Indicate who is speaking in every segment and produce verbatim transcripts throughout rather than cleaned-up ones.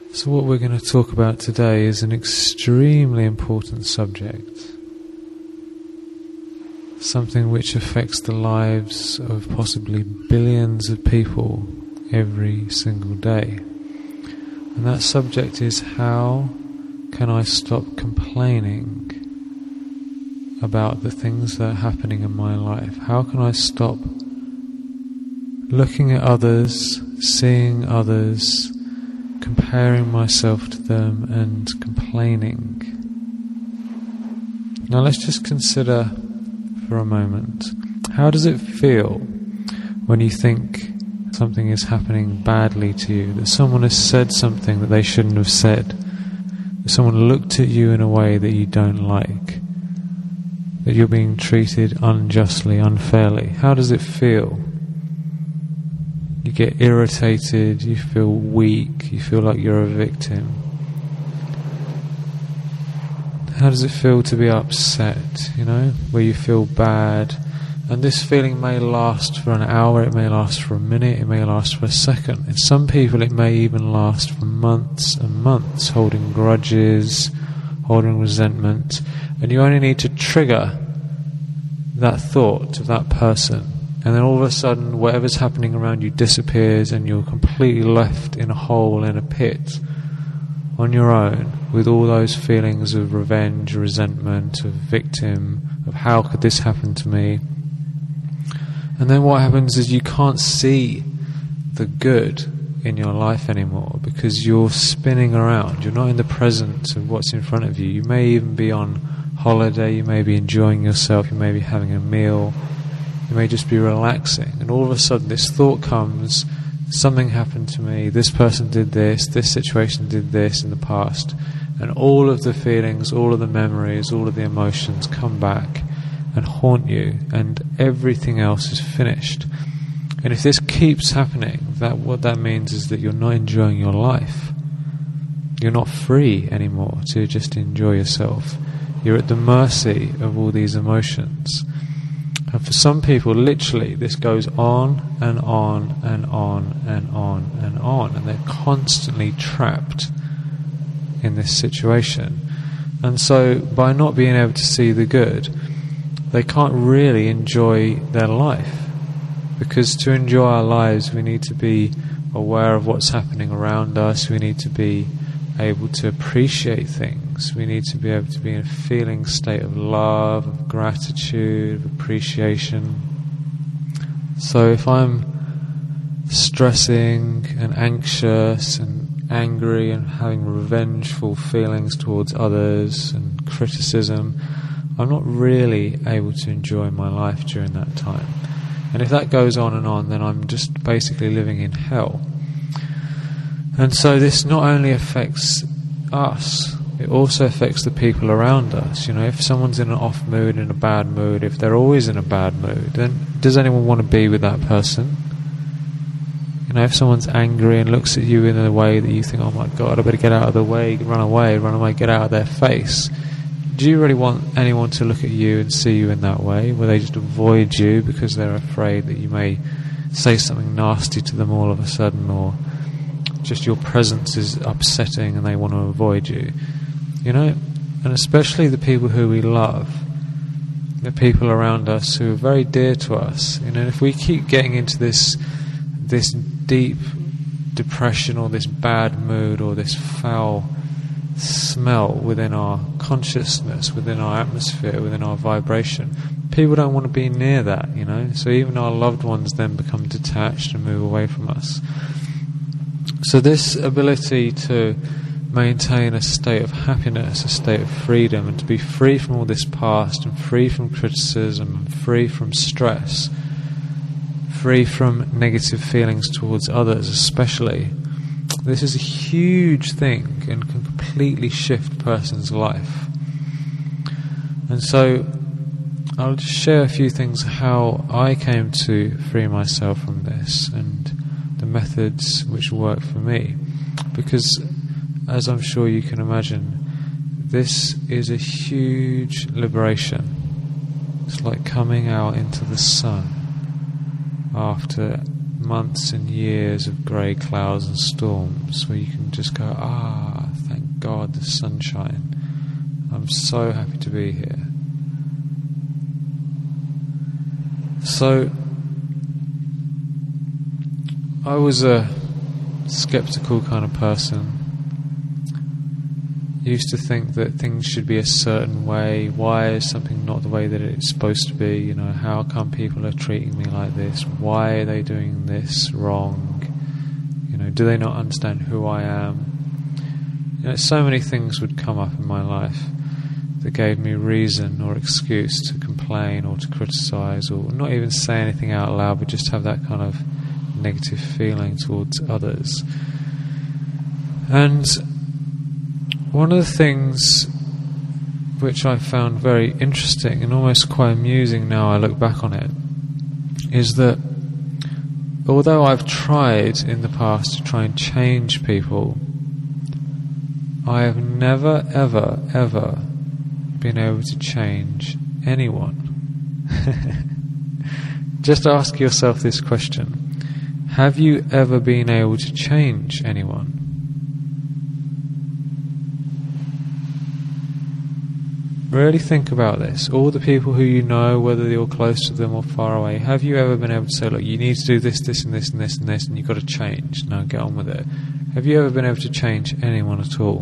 Speaker 1: So what we're going to talk about today is an extremely important subject. Something which affects the lives of possibly billions of people every single day. And that subject is, how can I stop complaining about the things that are happening in my life? How can I stop looking at others, seeing others, comparing myself to them and complaining? Now let's just consider for a moment, how does it feel when you think something is happening badly to you, that someone has said something that they shouldn't have said, that someone looked at you in a way that you don't like, that you're being treated unjustly, unfairly? How does it feel? You get irritated, you feel weak, you feel like you're a victim. How does it feel to be upset, you know, where you feel bad? And this feeling may last for an hour, it may last for a minute, it may last for a second. In some people it may even last for months and months, holding grudges, holding resentment. And you only need to trigger that thought of that person, and then all of a sudden whatever's happening around you disappears and you're completely left in a hole, in a pit, on your own, with all those feelings of revenge, resentment, of victim, of how could this happen to me? And then what happens is you can't see the good in your life anymore, because you're spinning around, you're not in the present of what's in front of you. You may even be on holiday, you may be enjoying yourself, you may be having a meal, you may just be relaxing, and all of a sudden this thought comes, something happened to me, this person did this, this situation did this in the past, and all of the feelings, all of the memories, all of the emotions come back and haunt you, and everything else is finished. And if this keeps happening, that what that means is that you're not enjoying your life. You're not free anymore to just enjoy yourself. You're at the mercy of all these emotions. And for some people, literally, this goes on and on and on and on and on, and they're constantly trapped in this situation. And so, by not being able to see the good, they can't really enjoy their life. Because to enjoy our lives, we need to be aware of what's happening around us, we need to be able to appreciate things, we need to be able to be in a feeling state of love, of gratitude, of appreciation. So if I'm stressing and anxious and angry and having revengeful feelings towards others and criticism, I'm not really able to enjoy my life during that time. And if that goes on and on, then I'm just basically living in hell. And so this not only affects us, it also affects the people around us. You know, if someone's in an off mood, in a bad mood, if they're always in a bad mood, then does anyone want to be with that person? You know, if someone's angry and looks at you in a way that you think, oh my God, I better get out of the way, run away, run away, get out of their face. Do you really want anyone to look at you and see you in that way? Will they just avoid you because they're afraid that you may say something nasty to them all of a sudden, or just your presence is upsetting and they want to avoid you? You know, and especially the people who we love, the people around us who are very dear to us. You know, if we keep getting into this this deep depression or this bad mood or this foul smell within our consciousness, within our atmosphere, within our vibration, people don't want to be near that, you know. So even our loved ones then become detached and move away from us. So this ability to maintain a state of happiness, a state of freedom, and to be free from all this past, and free from criticism, and free from stress, free from negative feelings towards others especially, this is a huge thing and can completely shift a person's life. And so I'll just share a few things how I came to free myself from this and the methods which work for me. Because as I'm sure you can imagine, this is a huge liberation. It's like coming out into the sun after months and years of grey clouds and storms where you can just go, ah, thank God the sunshine. I'm so happy to be here. So, I was a skeptical kind of person. Used to think that things should be a certain way. Why is something not the way that it's supposed to be? You know, how come people are treating me like this? Why are they doing this wrong? You know, do they not understand who I am? You know, so many things would come up in my life that gave me reason or excuse to complain or to criticise, or not even say anything out loud, but just have that kind of negative feeling towards others. And one of the things which I found very interesting and almost quite amusing now I look back on it is that although I've tried in the past to try and change people, I have never, ever, ever been able to change anyone. Just ask yourself this question. Have you ever been able to change anyone? Really think about this. All the people who you know, whether you're close to them or far away, have you ever been able to say, look, you need to do this, this and this and this and this, and you've got to change. Now get on with it. Have you ever been able to change anyone at all?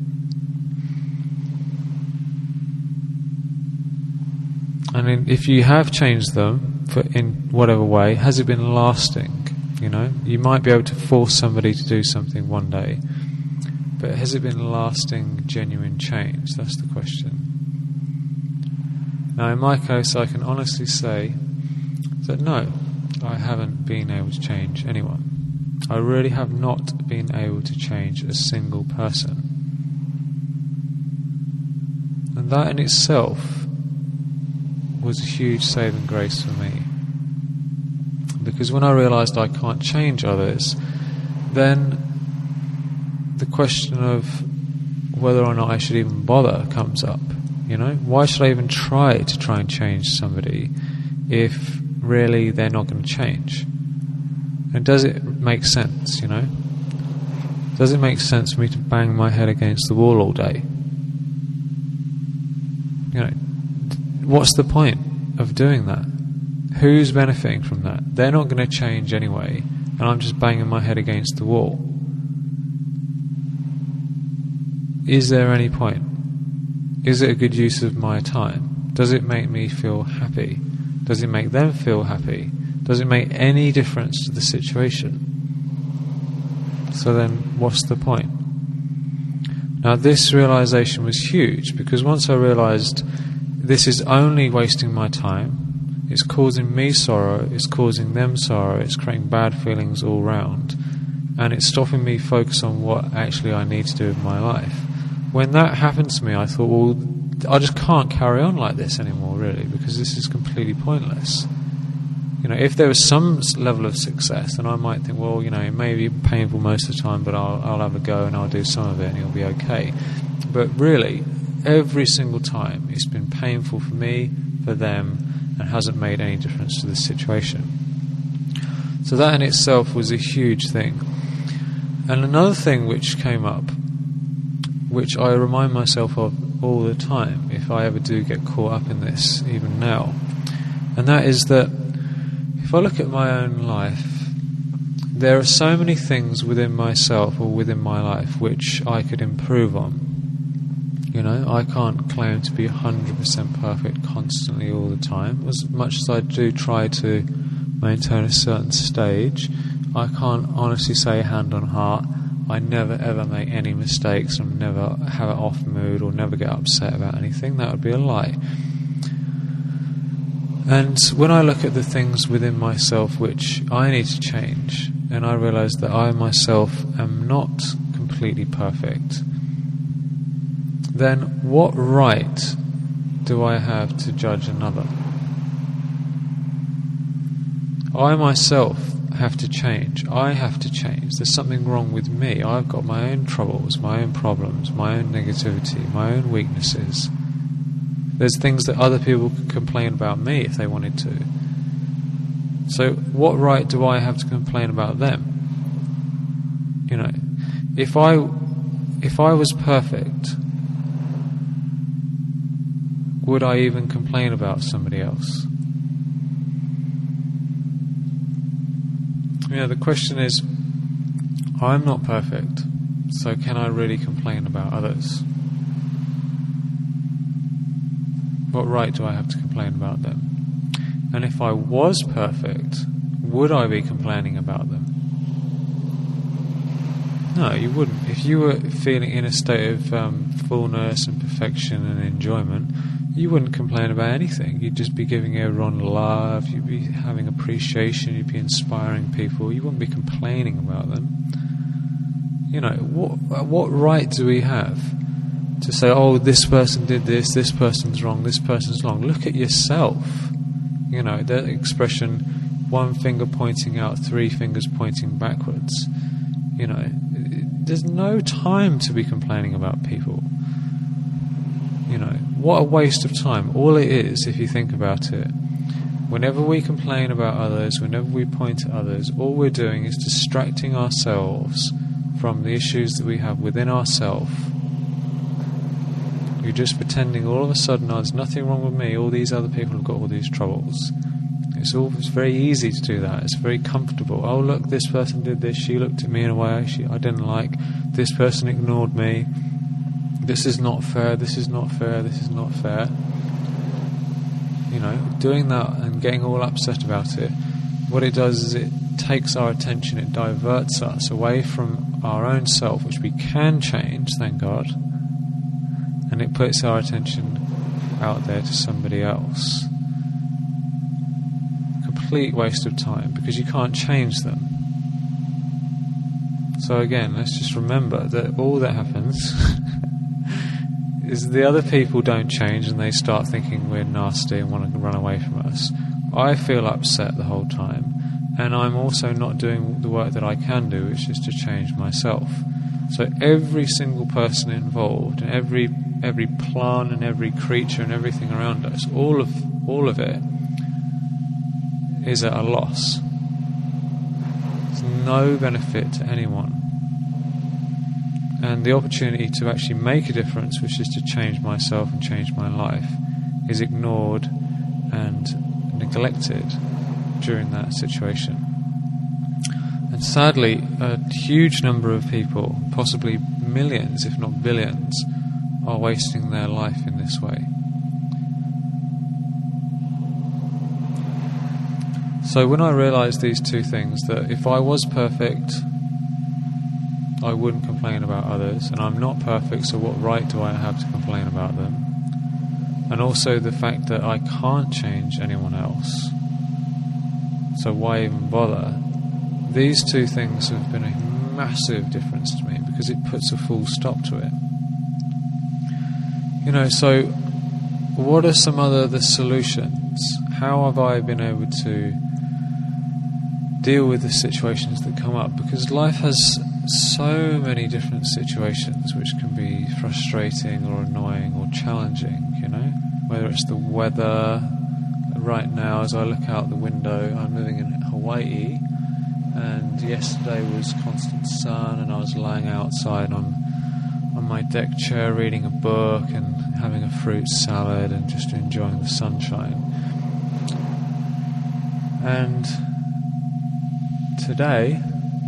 Speaker 1: And in, if you have changed them for in whatever way, has it been lasting? You know, you might be able to force somebody to do something one day, but has it been lasting, genuine change? That's the question. Now, in my case, I can honestly say that no, I haven't been able to change anyone. I really have not been able to change a single person. And that in itself was a huge saving grace for me. Because when I realised I can't change others, then the question of whether or not I should even bother comes up. You know, why should I even try to try and change somebody if really they're not going to change? And does it make sense, you know? Does it make sense for me to bang my head against the wall all day? You know, what's the point of doing that? Who's benefiting from that? They're not going to change anyway, and I'm just banging my head against the wall. Is there any point? Is it a good use of my time? Does it make me feel happy? Does it make them feel happy? Does it make any difference to the situation? So then, what's the point? Now, this realization was huge, because once I realized this is only wasting my time, it's causing me sorrow, it's causing them sorrow, it's creating bad feelings all round, and it's stopping me focus on what actually I need to do with my life. When that happened to me, I thought, well, I just can't carry on like this anymore, really, because this is completely pointless. You know, if there was some level of success, then I might think, well, you know, it may be painful most of the time, but I'll, I'll have a go and I'll do some of it and it'll be okay. But really, every single time, it's been painful for me, for them, and hasn't made any difference to the situation. So that in itself was a huge thing. And another thing which came up, which I remind myself of all the time if I ever do get caught up in this, even now, and that is that if I look at my own life, there are so many things within myself or within my life which I could improve on. You know, I can't claim to be one hundred percent perfect constantly all the time. As much as I do try to maintain a certain stage, I can't honestly say hand on heart I never ever make any mistakes and never have an off mood or never get upset about anything. That would be a lie. And when I look at the things within myself which I need to change, and I realise that I myself am not completely perfect, then what right do I have to judge another? I myself have to change. I have to change. There's something wrong with me. I've got my own troubles, my own problems, my own negativity, my own weaknesses. There's things that other people could complain about me if they wanted to. So what right do I have to complain about them? You know, if I if I was perfect, would I even complain about somebody else? You know, the question is, I'm not perfect, so can I really complain about others? What right do I have to complain about them? And if I was perfect, would I be complaining about them? No, you wouldn't. If you were feeling in a state of um, fullness and perfection and enjoyment, you wouldn't complain about anything. You'd just be giving everyone love, you'd be having appreciation, you'd be inspiring people, you wouldn't be complaining about them. You know, what what right do we have to say, oh, this person did this, this person's wrong, this person's wrong? Look at yourself. You know, that expression, one finger pointing out, three fingers pointing backwards. You know, there's no time to be complaining about people. You know, what a waste of time. All it is, if you think about it, whenever we complain about others, whenever we point at others, all we're doing is distracting ourselves from the issues that we have within ourselves. You're just pretending all of a sudden, oh, there's nothing wrong with me, all these other people have got all these troubles. It's all it's very easy to do that. It's very comfortable. Oh, look, this person did this, she looked at me in a way she, I didn't like, this person ignored me, this is not fair, this is not fair, this is not fair. You know, doing that and getting all upset about it, what it does is it takes our attention, it diverts us away from our own self, which we can change, thank God, and it puts our attention out there to somebody else. Complete waste of time, because you can't change them. So again, let's just remember that all that happens is the other people don't change and they start thinking we're nasty and want to run away from us. I feel upset the whole time, and I'm also not doing the work that I can do, which is to change myself. So every single person involved, and every every plant and every creature and everything around us, all of all of it is at a loss. There's no benefit to anyone. And the opportunity to actually make a difference, which is to change myself and change my life, is ignored and neglected during that situation. And sadly, a huge number of people, possibly millions if not billions, are wasting their life in this way. So when I realised these two things, that if I was perfect, I wouldn't complain about others, and I'm not perfect, so what right do I have to complain about them? And also the fact that I can't change anyone else, so why even bother? These two things have been a massive difference to me, because it puts a full stop to it. You know, so what are some other the solutions? How have I been able to deal with the situations that come up? Because life has so many different situations which can be frustrating or annoying or challenging, you know, whether it's the weather. Right now, as I look out the window, I'm living in Hawaii, and yesterday was constant sun, and I was lying outside on on my deck chair reading a book and having a fruit salad and just enjoying the sunshine. And today,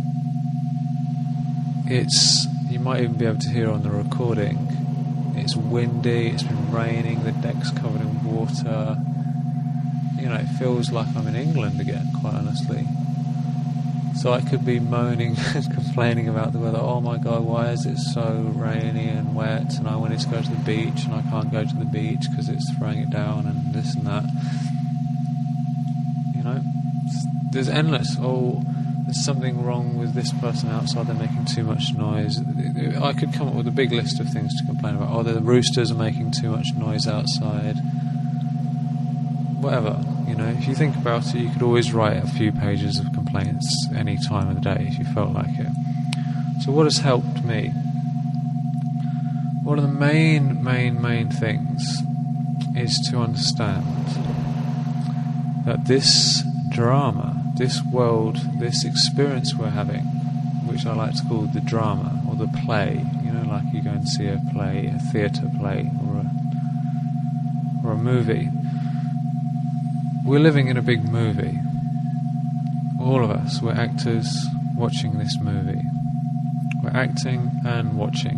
Speaker 1: it's, you might even be able to hear on the recording, it's windy, it's been raining, the deck's covered in water. You know, it feels like I'm in England again, quite honestly. So I could be moaning and complaining about the weather. Oh my God, why is it so rainy and wet, and I wanted to go to the beach and I can't go to the beach because it's throwing it down, and this and that. You know, there's endless. Oh, there's something wrong with this person outside, they're making too much noise. I could come up with a big list of things to complain about. Oh, the roosters are making too much noise outside. Whatever, you know, if you think about it, you could always write a few pages of complaints any time of the day if you felt like it. So what has helped me? One of the main, main, main things is to understand that this drama this world, this experience we're having, which I like to call the drama or the play, you know, like you go and see a play, a theatre play or a, or a movie. We're living in a big movie. All of us, we're actors watching this movie. We're acting and watching.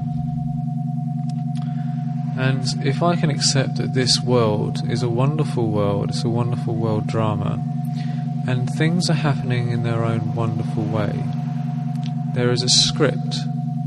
Speaker 1: And if I can accept that this world is a wonderful world, it's a wonderful world drama, and things are happening in their own wonderful way, there is a script.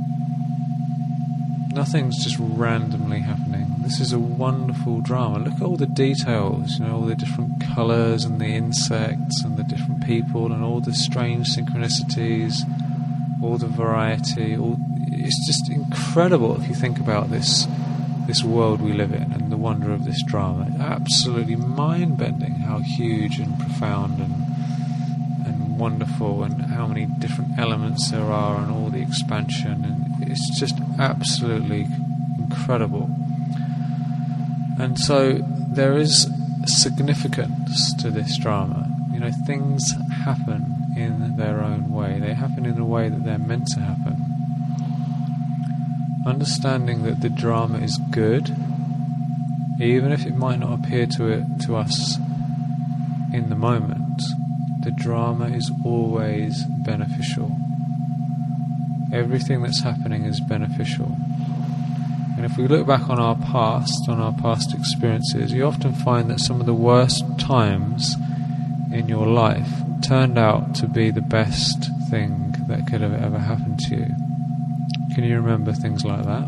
Speaker 1: Nothing's just randomly happening. This is a wonderful drama. Look at all the details, you know, all the different colours and the insects and the different people and all the strange synchronicities, all the variety. All, it's just incredible if you think about this this world we live in and the wonder of this drama. Absolutely mind-bending how huge and profound and and wonderful, and how many different elements there are, and all the expansion, and it's just absolutely incredible. And so there is significance to this drama. You know, things happen in their own way. They happen in a way that they're meant to happen. Understanding that the drama is good, even if it might not appear to it to us in the moment, the drama is always beneficial. Everything that's happening is beneficial. And if we look back on our past, on our past experiences, you often find that some of the worst times in your life turned out to be the best thing that could have ever happened to you. Can you remember things like that?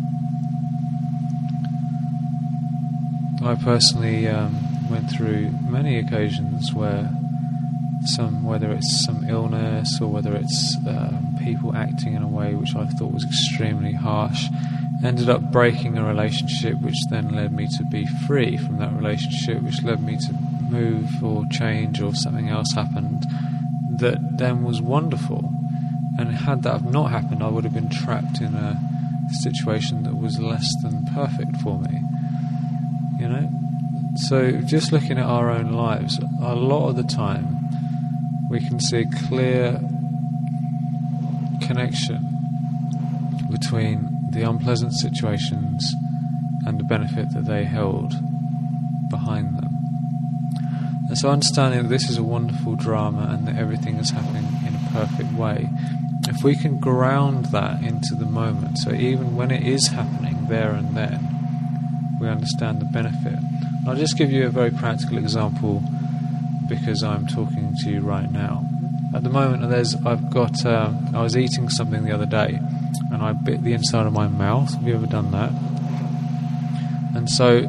Speaker 1: I personally um, went through many occasions where some, whether it's some illness or whether it's uh, people acting in a way which I thought was extremely harsh, ended up breaking a relationship, which then led me to be free from that relationship, which led me to move or change, or something else happened that then was wonderful. And had that have not happened, I would have been trapped in a situation that was less than perfect for me. You know? So just looking at our own lives, a lot of the time we can see a clear connection between the unpleasant situations and the benefit that they held behind them. And so understanding that this is a wonderful drama and that everything is happening in a perfect way, if we can ground that into the moment, so even when it is happening there and then, we understand the benefit. I'll just give you a very practical example because I'm talking to you right now. At the moment, there's I've got um, I was eating something the other day and I bit the inside of my mouth. Have you ever done that? And so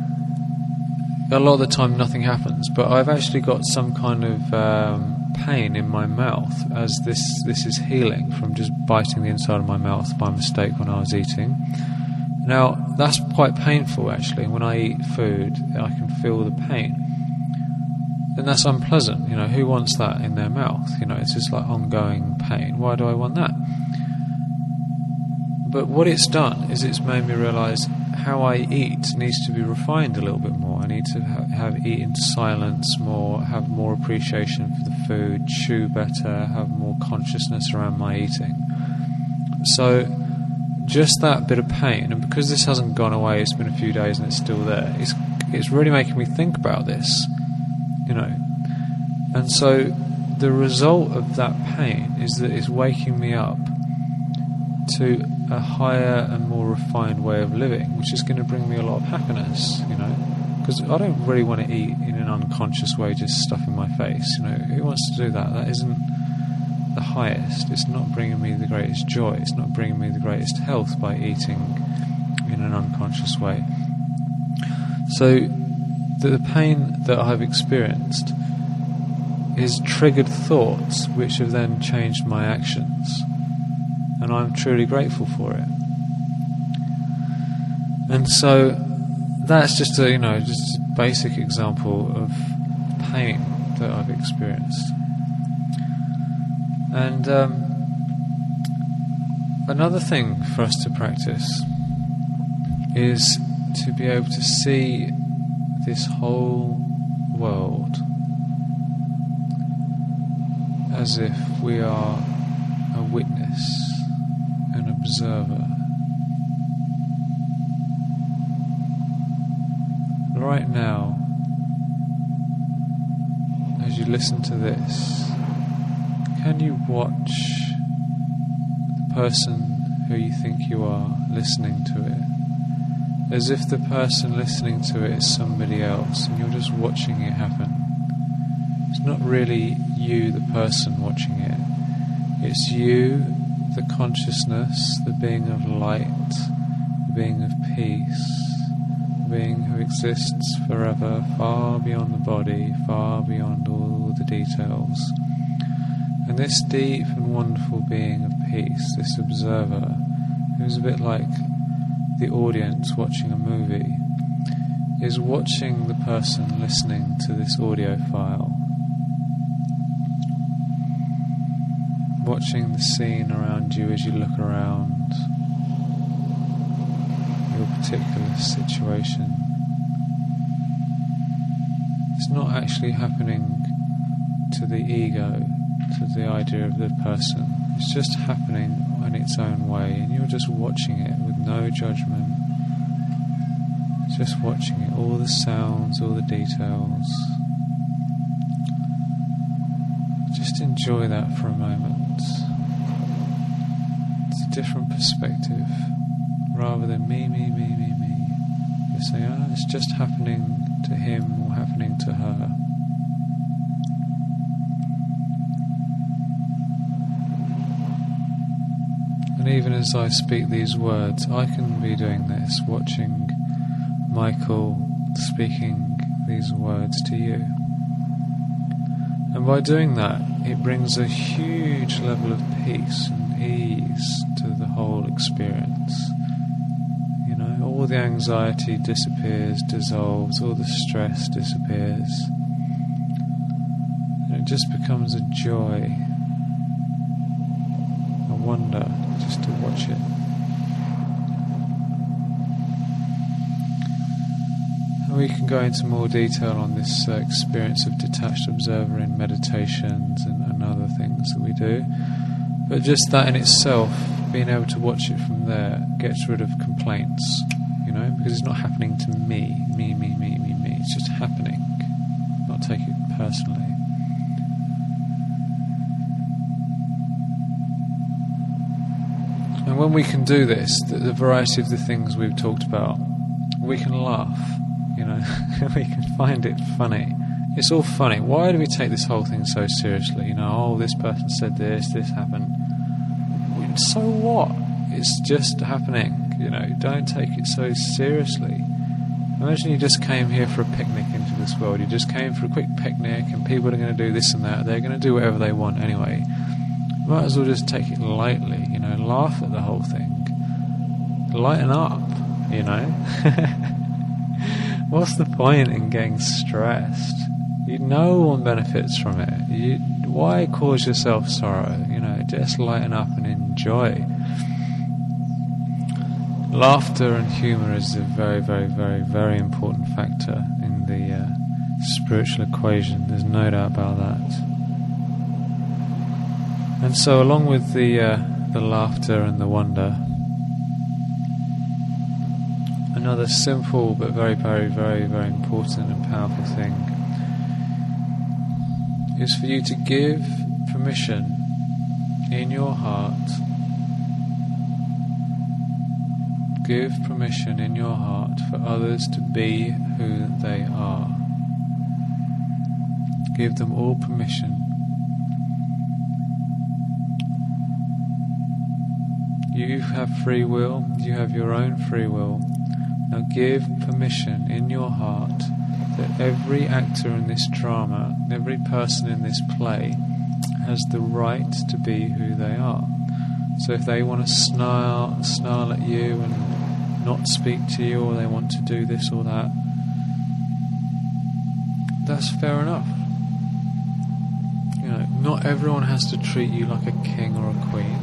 Speaker 1: a lot of the time nothing happens, but I've actually got some kind of um, pain in my mouth as this this is healing from just biting the inside of my mouth by mistake when I was eating. Now that's quite painful actually. When I eat food, I can feel the pain. And that's unpleasant, you know, who wants that in their mouth? You know, it's just like ongoing pain. Why do I want that? But what it's done is it's made me realise how I eat needs to be refined a little bit more. I need to ha- have eat in silence more, have more appreciation for the food, chew better, have more consciousness around my eating. So just that bit of pain, and because this hasn't gone away, it's been a few days and it's still there, it's, it's really making me think about this. You know, and so the result of that pain is that it's waking me up to a higher and more refined way of living, which is going to bring me a lot of happiness, you know, because I don't really want to eat in an unconscious way, just stuffing my face, you know. Who wants to do that? That isn't the highest. It's not bringing me the greatest joy. It's not bringing me the greatest health by eating in an unconscious way. So the pain that I've experienced is triggered thoughts which have then changed my actions, and I'm truly grateful for it. And so that's just a, you know, just a basic example of pain that I've experienced. And um, another thing for us to practice is to be able to see this whole world as if we are a witness, an observer. Right now, as you listen to this, can you watch the person who you think you are listening to it, as if the person listening to it is somebody else and you're just watching it happen? It's not really you, the person, watching it. It's you, the consciousness, the being of light, the being of peace, the being who exists forever, far beyond the body, far beyond all the details. And this deep and wonderful being of peace, this observer, who's a bit like the audience watching a movie, is watching the person listening to this audio file, watching the scene around you as you look around your particular situation. It's not actually happening to the ego, to the idea of the person. It's just happening in its own way, and you're just watching it with no judgment. Just watching it, all the sounds, all the details. Just enjoy that for a moment. It's a different perspective. Rather than me, me, me, me, me. You say, ah, it's just happening to him or happening to her. And even as I speak these words, I can be doing this, watching Michael speaking these words to you. And by doing that, it brings a huge level of peace and ease to the whole experience. You know, all the anxiety disappears, dissolves, all the stress disappears. And it just becomes a joy, a wonder, just to watch it. And we can go into more detail on this uh, experience of detached observer in meditations and, and other things that we do. But just that in itself, being able to watch it from there, gets rid of complaints, you know, because it's not happening to me, me, me, me, me, me. It's just happening. Not take it personally. And when we can do this, the, the variety of the things we've talked about, we can laugh, you know, we can find it funny. It's all funny. Why do we take this whole thing so seriously? You know, oh, this person said this, this happened. So what? It's just happening, you know, don't take it so seriously. Imagine you just came here for a picnic into this world. You just came for a quick picnic and people are going to do this and that. They're going to do whatever they want anyway. Might as well just take it lightly, you know, laugh at the whole thing. Lighten up, you know. What's the point in getting stressed? You, no one benefits from it. You, why cause yourself sorrow? You know, just lighten up and enjoy. Laughter and humour is a very, very, very, very important factor in the uh, spiritual equation. There's no doubt about that. And so, along with the uh, the laughter and the wonder, another simple but very, very, very, very important and powerful thing is for you to give permission in your heart. Give permission in your heart for others to be who they are. Give them all permission. You have free will, you have your own free will. Now give permission in your heart that every actor in this drama, every person in this play, has the right to be who they are. So if they want to snarl, snarl at you and not speak to you, or they want to do this or that, that's fair enough. You know, not everyone has to treat you like a king or a queen.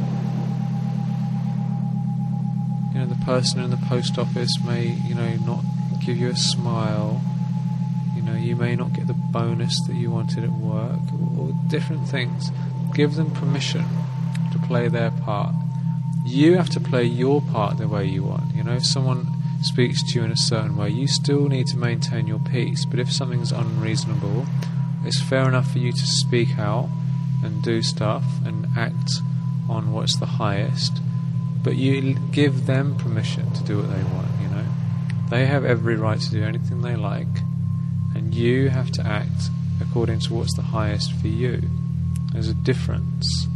Speaker 1: You know, the person in the post office may, you know, not give you a smile. You know, you may not get the bonus that you wanted at work, or, or different things. give them permission to play their part. You have to play your part the way you want. You know, if someone speaks to you in a certain way, you still need to maintain your peace. But if something's unreasonable, it's fair enough for you to speak out and do stuff and act on what's the highest. But you give them permission to do what they want, you know. They have every right to do anything they like, and you have to act according to what's the highest for you. There's a difference.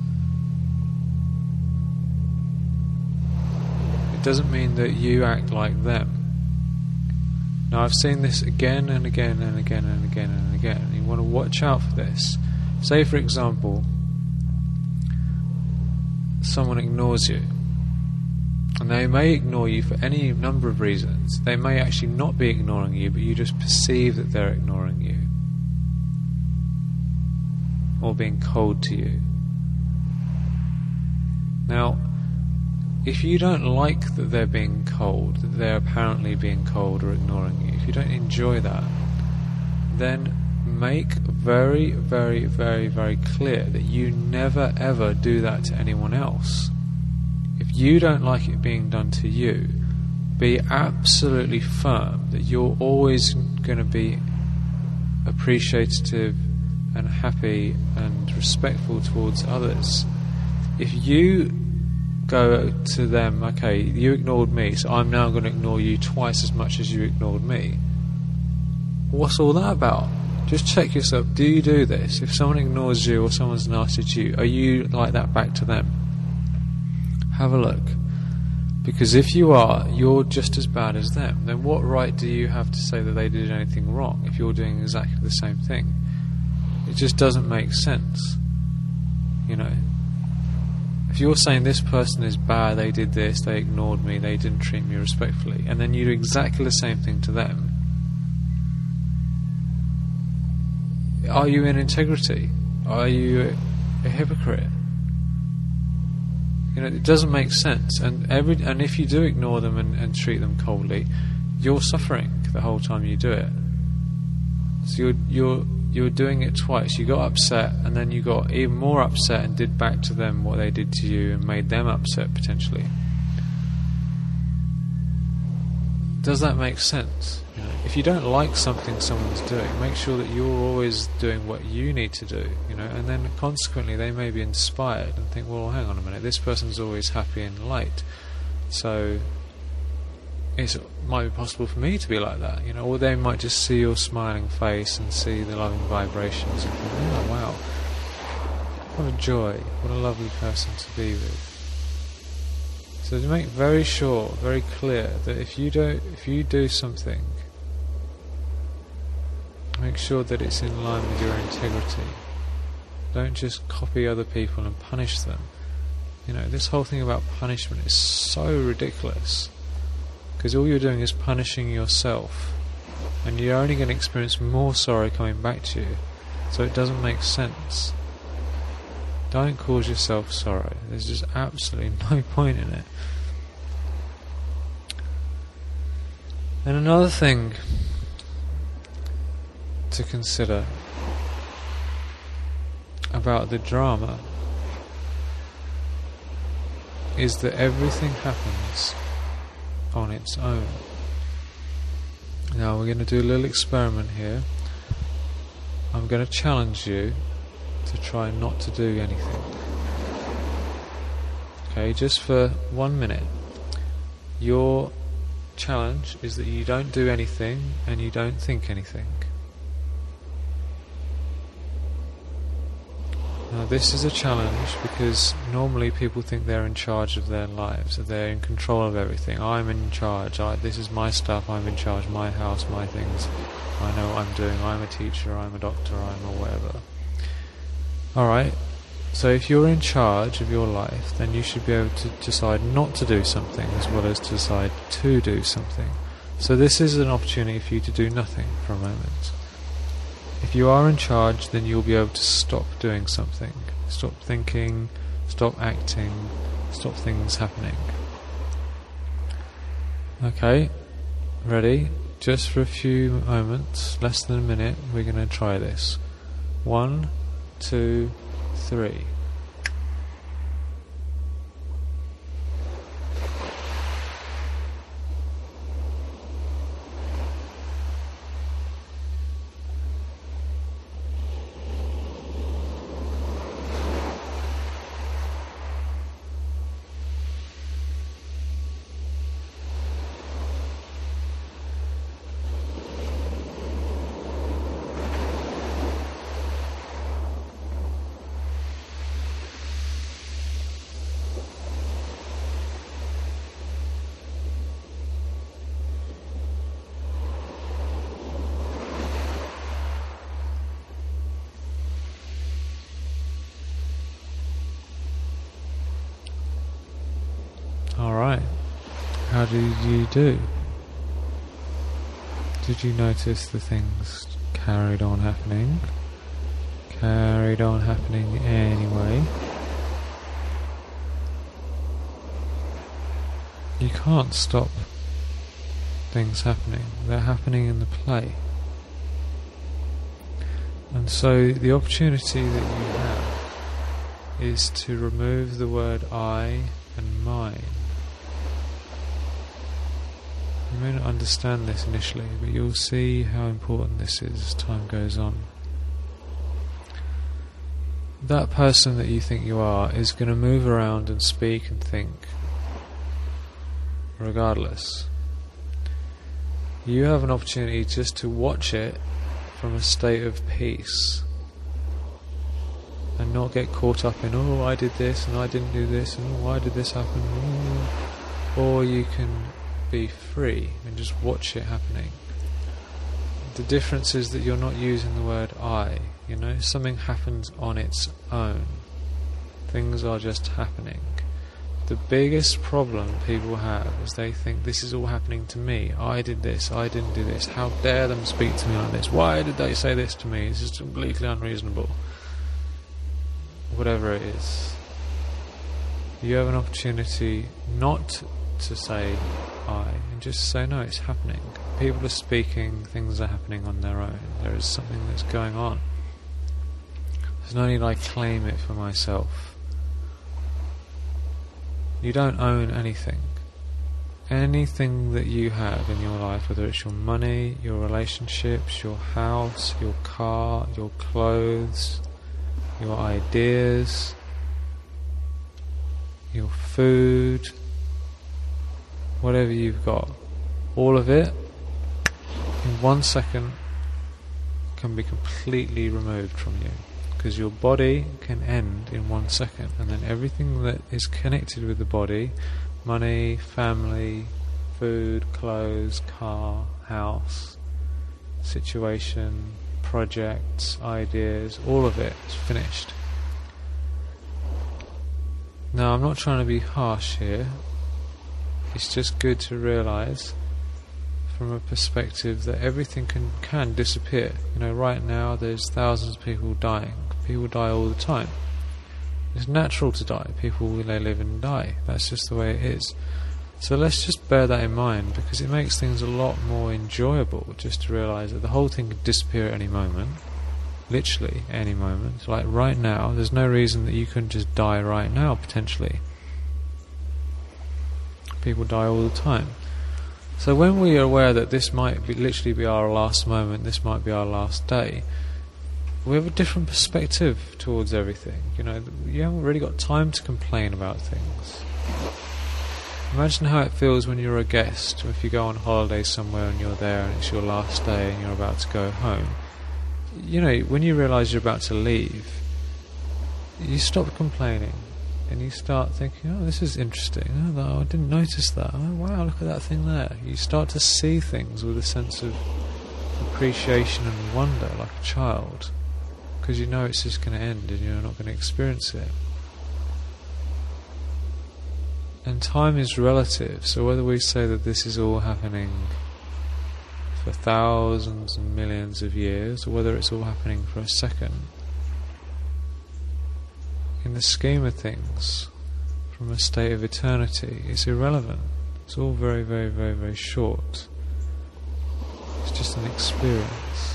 Speaker 1: It doesn't mean that you act like them. Now, I've seen this again and again and again and again and again, and you want to watch out for this. Say, for example, someone ignores you, and they may ignore you for any number of reasons. They may actually not be ignoring you, but you just perceive that they're ignoring you, or being cold to you. Now, if you don't like that they're being cold, that they're apparently being cold or ignoring you, if you don't enjoy that, then make very, very, very, very clear that you never ever do that to anyone else. If you don't like it being done to you, be absolutely firm that you're always going to be appreciative and happy and respectful towards others. If you go to them, okay, you ignored me, so I'm now going to ignore you twice as much as you ignored me, what's all that about? Just check yourself. Do you do this? If someone ignores you or someone's nasty to you, are you like that back to them? Have a look. Because if you are, you're just as bad as them. Then what right do you have to say that they did anything wrong if you're doing exactly the same thing? It just doesn't make sense. You know, if you're saying this person is bad, they did this, they ignored me, they didn't treat me respectfully, and then you do exactly the same thing to them, are you in integrity? Are you a hypocrite? You know, it doesn't make sense. And every and if you do ignore them and, and treat them coldly, you're suffering the whole time you do it. So you're you're you're doing it twice. You got upset, and then you got even more upset and did back to them what they did to you and made them upset potentially. Does that make sense? You know, if you don't like something someone's doing, make sure that you're always doing what you need to do, you know, and then consequently they may be inspired and think, well, hang on a minute, this person's always happy and light, so it might be possible for me to be like that, you know, or they might just see your smiling face and see the loving vibrations and think, oh wow, what a joy, what a lovely person to be with. So to make very sure, very clear that if you do, if you do something, make sure that it's in line with your integrity. Don't just copy other people and punish them. You know, this whole thing about punishment is so ridiculous, because all you're doing is punishing yourself, and you're only going to experience more sorrow coming back to you. So it doesn't make sense. Don't cause yourself sorrow. There's just absolutely no point in it. And another thing to consider about the drama is that everything happens on its own. Now we're going to do a little experiment here. I'm going to challenge you to try not to do anything. Okay, just for one minute. Your challenge is that you don't do anything and you don't think anything. Now this is a challenge because normally people think they're in charge of their lives, that they're in control of everything. I'm in charge, I, this is my stuff, I'm in charge, my house, my things, I know what I'm doing, I'm a teacher, I'm a doctor, I'm a whatever. Alright, so if you're in charge of your life, then you should be able to decide not to do something as well as to decide to do something. So this is an opportunity for you to do nothing for a moment. If you are in charge, then you'll be able to stop doing something. Stop thinking, stop acting, stop things happening. Okay, ready? Just for a few moments, less than a minute, we're going to try this. One, two, three. Alright. How did you do? Did you notice the things carried on happening? Carried on happening anyway? You can't stop things happening. They're happening in the play. And so the opportunity that you have is to remove the word I and mine. You may not understand this initially, but you'll see how important this is as time goes on. That person that you think you are is going to move around and speak and think regardless. You have an opportunity just to watch it from a state of peace and not get caught up in, oh, I did this and I didn't do this and oh, why did this happen? Oh. Or you can be free and just watch it happening. The difference is that you're not using the word I. You know, something happens on its own. Things are just happening. The biggest problem people have is they think this is all happening to me. I did this, I didn't do this. How dare them speak to me like this? Why did they say this to me? This is completely unreasonable. Whatever it is. You have an opportunity not to say I and just say no, it's happening. People are speaking, things are happening on their own. There is something that's going on. There's no need I claim it for myself. You don't own anything. Anything that you have in your life, whether it's your money, your relationships, your house, your car, your clothes, your ideas, your food, whatever you've got, all of it in one second can be completely removed from you. Because your body can end in one second, and then everything that is connected with the body, money, family, food, clothes, car, house, situation, projects, ideas, all of it is finished. Now, I'm not trying to be harsh here. It's just good to realise from a perspective that everything can, can disappear. You know, right now there's thousands of people dying. People die all the time. It's natural to die. People, they live and die. That's just the way it is. So let's just bear that in mind, because it makes things a lot more enjoyable just to realise that the whole thing could disappear at any moment. Literally any moment. Like right now, there's no reason that you couldn't just die right now, potentially. People die all the time. So when we are aware that this might be, literally be our last moment, this might be our last day, we have a different perspective towards everything. You know, you haven't really got time to complain about things. Imagine how it feels when you're a guest, or if you go on holiday somewhere and you're there and it's your last day and you're about to go home. You know, when you realise you're about to leave, you stop complaining and you start thinking, oh, this is interesting. Oh, I didn't notice that. Oh, wow, look at that thing there. You start to see things with a sense of appreciation and wonder, like a child. Because you know it's just going to end and you're not going to experience it. And time is relative, so whether we say that this is all happening for thousands and millions of years, or whether it's all happening for a second, in the scheme of things, from a state of eternity, it's irrelevant. It's all very, very, very, very short. It's just an experience.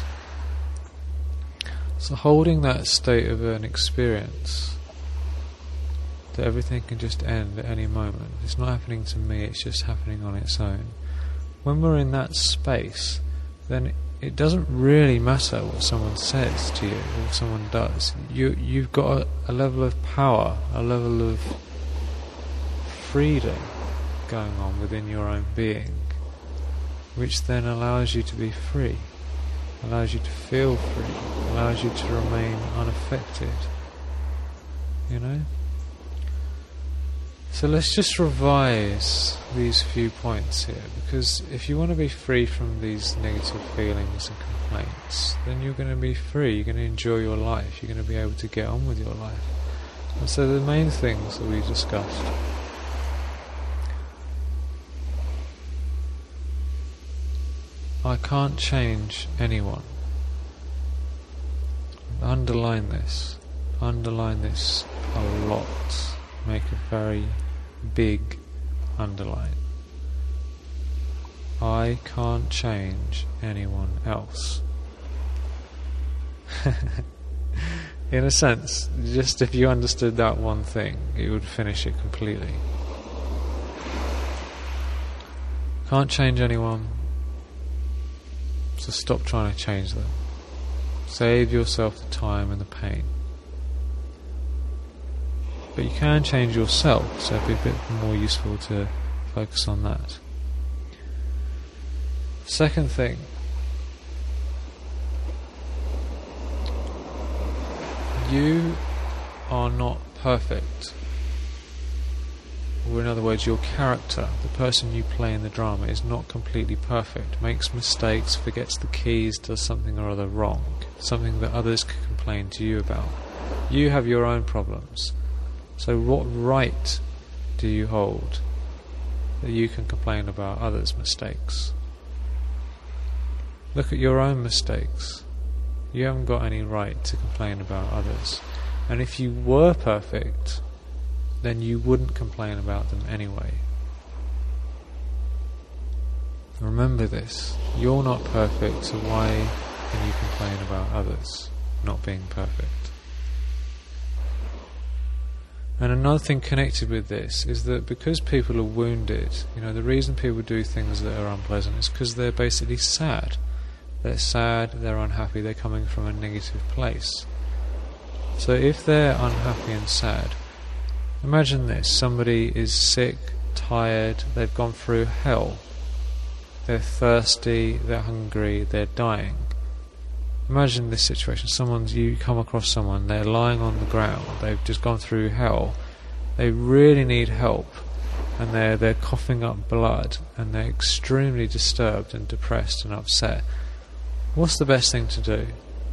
Speaker 1: So holding that state of an experience, that everything can just end at any moment, it's not happening to me, it's just happening on its own. When we're in that space, then it doesn't really matter what someone says to you or what someone does. You, you've got a, a level of power, a level of freedom going on within your own being, which then allows you to be free, allows you to feel free, allows you to remain unaffected. You know? So let's just revise these few points here, because if you want to be free from these negative feelings and complaints, then you're going to be free, you're going to enjoy your life, you're going to be able to get on with your life. And so the main things that we discussed I can't change anyone. Underline this. Underline this a lot. Make a very big underline. I can't change anyone else. In a sense, just if you understood that one thing, it would finish it completely. Can't change anyone, so stop trying to change them. Save yourself the time and the pain. But you can change yourself, so it'd be a bit more useful to focus on that. Second thing, you are not perfect. Or in other words, your character, the person you play in the drama, is not completely perfect. Makes mistakes, forgets the keys, does something or other wrong. Something that others could complain to you about. You have your own problems. So what right do you hold that you can complain about others' mistakes? Look at your own mistakes. You haven't got any right to complain about others. And if you were perfect, then you wouldn't complain about them anyway. Remember this. You're not perfect, so why can you complain about others not being perfect? And another thing connected with this is that because people are wounded, you know, the reason people do things that are unpleasant is because they're basically sad. They're sad, they're unhappy, they're coming from a negative place. So if they're unhappy and sad, imagine this, somebody is sick, tired, they've gone through hell. They're thirsty, they're hungry, they're dying. Imagine this situation, someone's, you come across someone, they're lying on the ground, they've just gone through hell, they really need help, and they're, they're coughing up blood, and they're extremely disturbed and depressed and upset. What's the best thing to do?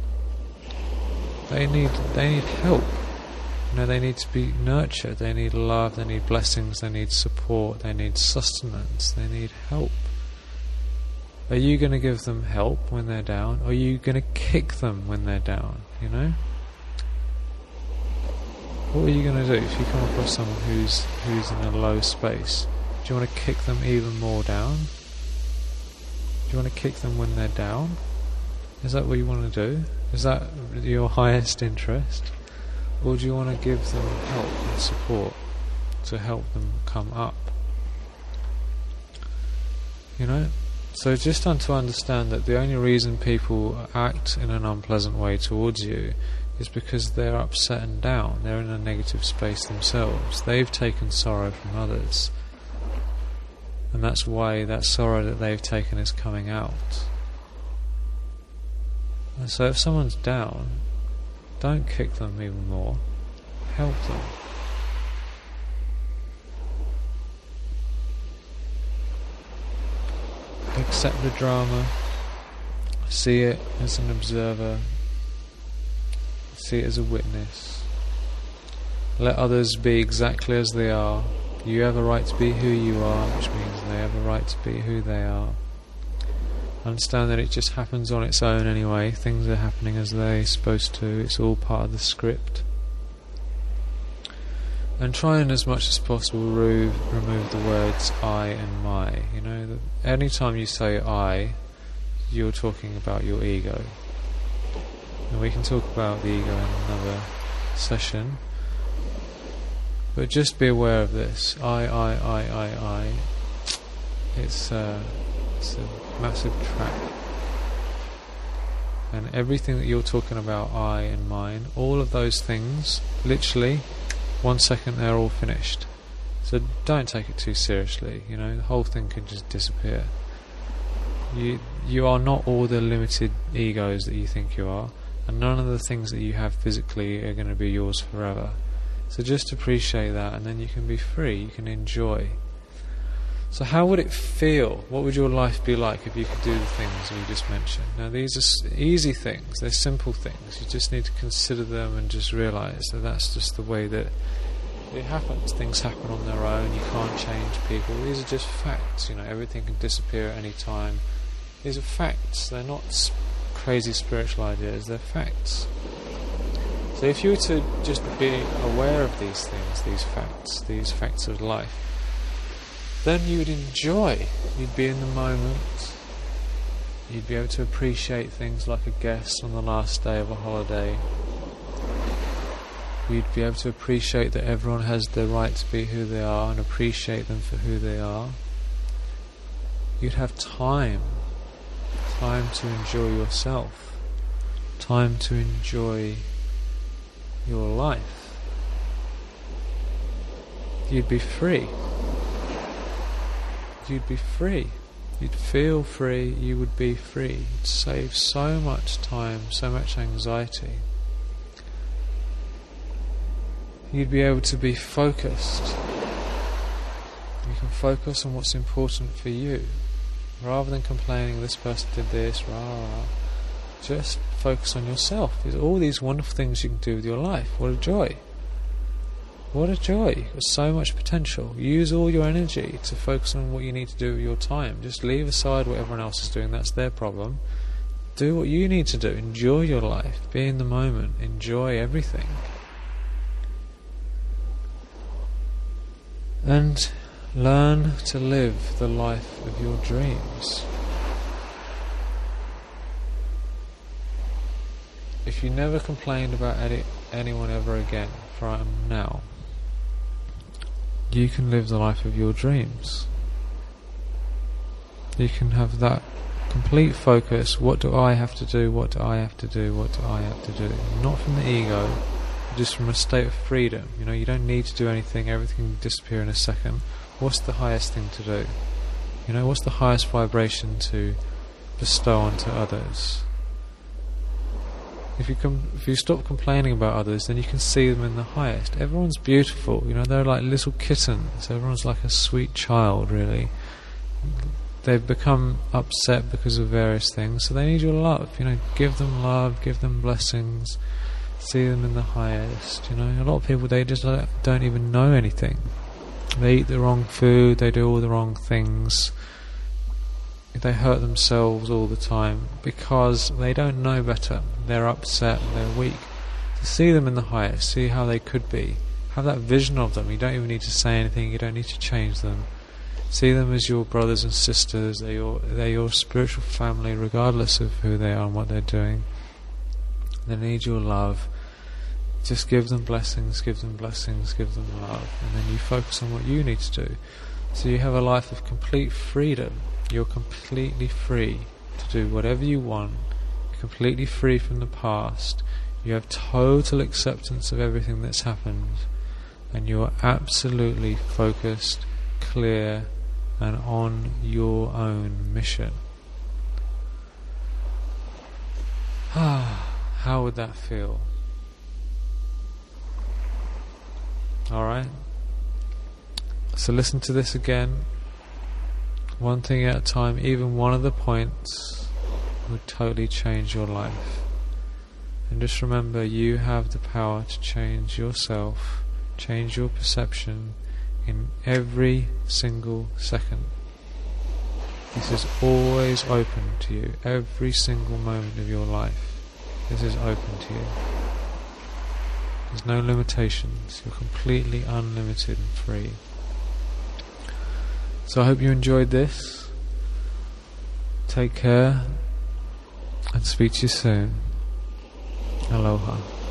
Speaker 1: They need, they need help. You know, they need to be nurtured, they need love, they need blessings, they need support, they need sustenance, they need help. Are you going to give them help when they're down? Or are you going to kick them when they're down? You know? What are you going to do if you come across someone who's who's in a low space? Do you want to kick them even more down? Do you want to kick them when they're down? Is that what you want to do? Is that your highest interest? Or do you want to give them help and support to help them come up? You know? So just to understand that the only reason people act in an unpleasant way towards you is because they're upset and down. They're in a negative space themselves. They've taken sorrow from others. And that's why that sorrow that they've taken is coming out. And so if someone's down, don't kick them even more. Help them. Accept the drama, see it as an observer, see it as a witness. Let others be exactly as they are. You have a right to be who you are, which means they have a right to be who they are. Understand that it just happens on its own anyway. Things are happening as they're supposed to. It's all part of the script. And try and as much as possible remove, remove the words I and my. You know, that any time you say I, you're talking about your ego. And we can talk about the ego in another session. But just be aware of this. I, I, I, I, I. It's, uh, it's a massive trap. And everything that you're talking about, I and mine, all of those things, literally, one second they're all finished. So don't take it too seriously, you know, the whole thing can just disappear. You you are not all the limited egos that you think you are, and none of the things that you have physically are going to be yours forever. So just appreciate that, and then you can be free, you can enjoy. So how would it feel? What would your life be like if you could do the things we just mentioned? Now these are easy things, they're simple things. You just need to consider them and just realise that that's just the way that it happens. Things happen on their own, you can't change people. These are just facts, you know, everything can disappear at any time. These are facts. They're not sp- crazy spiritual ideas. They're facts. So if you were to just be aware of these things, these facts, these facts of life, then you would enjoy. You'd be in the moment. You'd be able to appreciate things like a guest on the last day of a holiday. You'd be able to appreciate that everyone has the right to be who they are and appreciate them for who they are. You'd have time. Time to enjoy yourself. Time to enjoy your life. You'd be free. You'd be free. You'd feel free. You would be free. You'd save so much time, so much anxiety. You'd be able to be focused. You can focus on what's important for you, rather than complaining this person did this, rah, rah, rah. Just focus on yourself. There's all these wonderful things you can do with your life. What a joy. What a joy. You've got so much potential. Use all your energy to focus on what you need to do with your time. Just leave aside what everyone else is doing. That's their problem. Do what you need to do. Enjoy your life. Be in the moment. Enjoy everything. And learn to live the life of your dreams. If you never complained about any, anyone ever again from now, you can live the life of your dreams. You can have that complete focus. What do I have to do? What do I have to do? What do I have to do? Not from the ego, just from a state of freedom. You know, you don't need to do anything. Everything can disappear in a second. What's the highest thing to do? You know, what's the highest vibration to bestow onto others? If you com- if you stop complaining about others, then you can see them in the highest. Everyone's beautiful. You know, they're like little kittens. Everyone's like a sweet child, really. They've become upset because of various things, so they need your love. You know, give them love, give them blessings, see them in the highest. You know, a lot of people, they just don't, don't even know anything. They eat the wrong food, they do all the wrong things, they hurt themselves all the time because they don't know better. They're upset, they're weak. To see them in the highest, see how they could be, have that vision of them. You don't even need to say anything, you don't need to change them. See them as your brothers and sisters. They're your, they're your spiritual family, regardless of who they are and what they're doing. They need your love. Just give them blessings, give them blessings, give them love, and then you focus on what you need to do. So you have a life of complete freedom. You're completely free to do whatever you want. You're completely free from the past. You have total acceptance of everything that's happened, and you're absolutely focused, clear, and on your own mission. Ah, how would that feel? Alright, so listen to this again, one thing at a time. Even one of the points would totally change your life. And just remember, you have the power to change yourself, change your perception in every single second. This is always open to you, every single moment of your life. This is open to you. There's no limitations. You're completely unlimited and free. So I hope you enjoyed this. Take care and speak to you soon. Aloha.